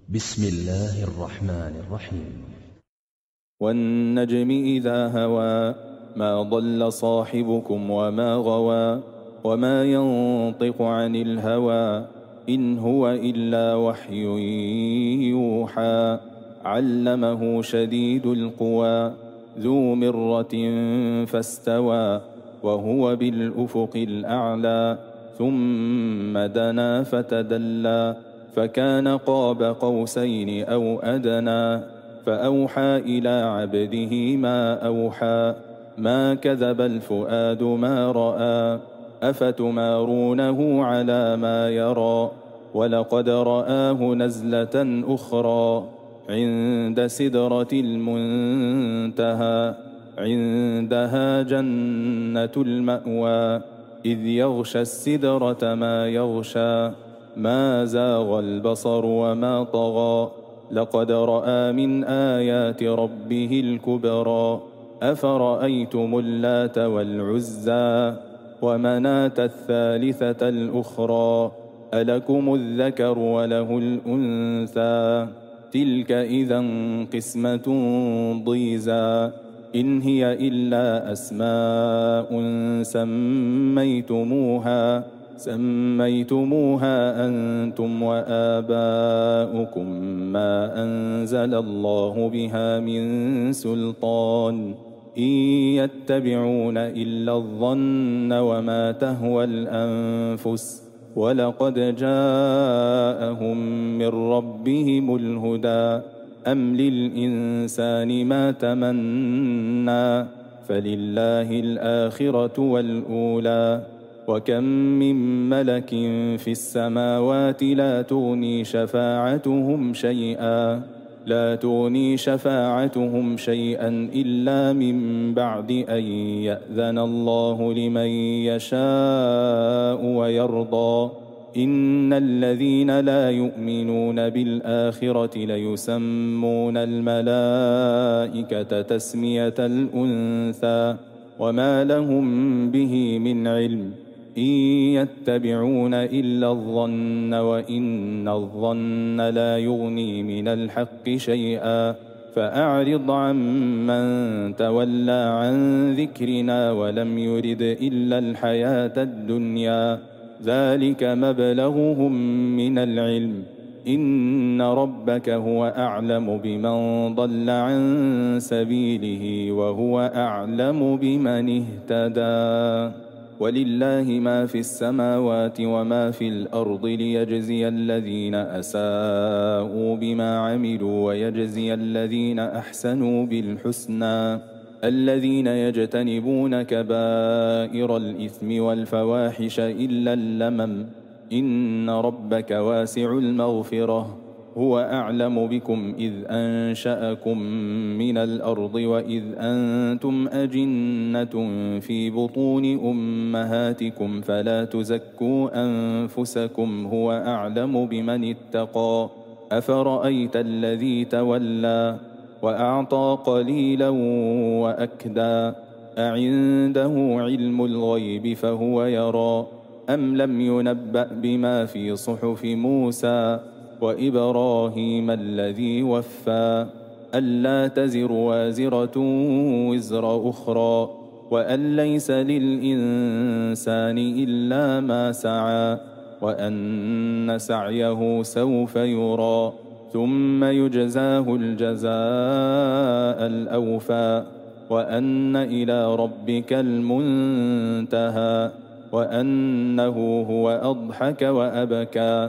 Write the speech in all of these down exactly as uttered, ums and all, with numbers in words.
بسم الله الرحمن الرحيم. والنجم إذا هوى ما ضل صاحبكم وما غوى وما ينطق عن الهوى إن هو إلا وحي يوحى علمه شديد القوى ذو مرة فاستوى وهو بالأفق الأعلى ثم دنا فتدلى فكان قاب قوسين أو أدنى فأوحى إلى عبده ما أوحى ما كذب الفؤاد ما رأى أفتمارونه على ما يرى ولقد رآه نزلة أخرى عند سدرة المنتهى عندها جنة المأوى إذ يغشى السدرة ما يغشى ما زاغ البصر وما طغى لقد رأى من آيات ربه الكبرى أفرأيتم اللات والعزى ومناة الثالثة الأخرى ألكم الذكر وله الأنثى تلك إذا قسمة ضيزى إن هي إلا أسماء سميتموها سميتموها أنتم وآباؤكم ما أنزل الله بها من سلطان إن يتبعون إلا الظن وما تهوى الأنفس ولقد جاءهم من ربهم الهدى أم للإنسان ما تمنى فلله الآخرة والأولى وكم من ملك في السماوات لا تغني شفاعتهم شيئا لا تغني شفاعتهم شيئا إلا من بعد أن يأذن الله لمن يشاء ويرضى إن الذين لا يؤمنون بالآخرة ليسمون الملائكة تسمية الأنثى وما لهم به من علم إن يتبعون إلا الظن وإن الظن لا يغني من الحق شيئا فأعرض عمن تولى عن ذكرنا ولم يرد إلا الحياة الدنيا ذلك مبلغهم من العلم إن ربك هو أعلم بمن ضل عن سبيله وهو أعلم بمن اهتدى ولله ما في السماوات وما في الأرض ليجزي الذين أساءوا بما عملوا ويجزي الذين أحسنوا بالحسنى الذين يجتنبون كبائر الإثم والفواحش إلا اللمم إن ربك واسع المغفرة هو أعلم بكم إذ أنشأكم من الأرض وإذ أنتم أجنة في بطون أمهاتكم فلا تزكوا أنفسكم هو أعلم بمن اتقى أفرأيت الذي تولى وأعطى قليلا وأكدى أعنده علم الغيب فهو يرى أم لم ينبأ بما في صحف موسى وإبراهيم الذي وفى ألا تزر وازرة وزر أخرى وأن ليس للإنسان إلا ما سعى وأن سعيه سوف يرى ثم يجزاه الجزاء الأوفى وأن إلى ربك المنتهى وأنه هو أضحك وأبكى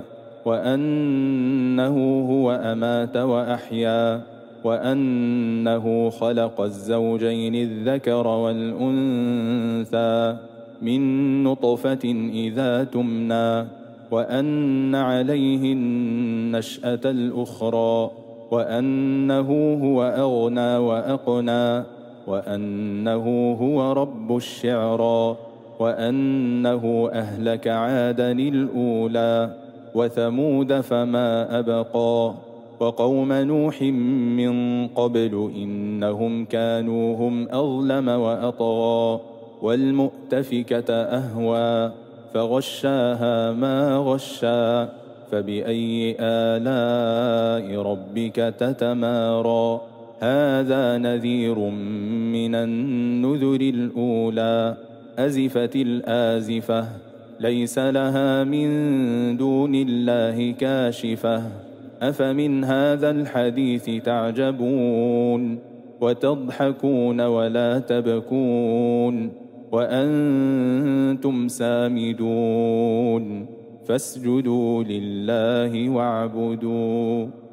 وأنه هو أمات وأحيا وأنه خلق الزوجين الذكر والأنثى من نطفة إذا تمنى وأن عليه النشأة الأخرى وأنه هو أغنى وأقنى وأنه هو رب الشعرى وأنه أهلك عادا الأولى وثمود فما أبقى وقوم نوح من قبل إنهم كانوا هم أظلم وأطغى والمؤتفكة أهوى فغشاها ما غشى فبأي آلاء ربك تتمارى هذا نذير من النذر الأولى أزفت الآزفة ليس لها من دون الله كاشفة أفمن هذا الحديث تعجبون وتضحكون ولا تبكون وأنتم سامدون فاسجدوا لله واعبدوا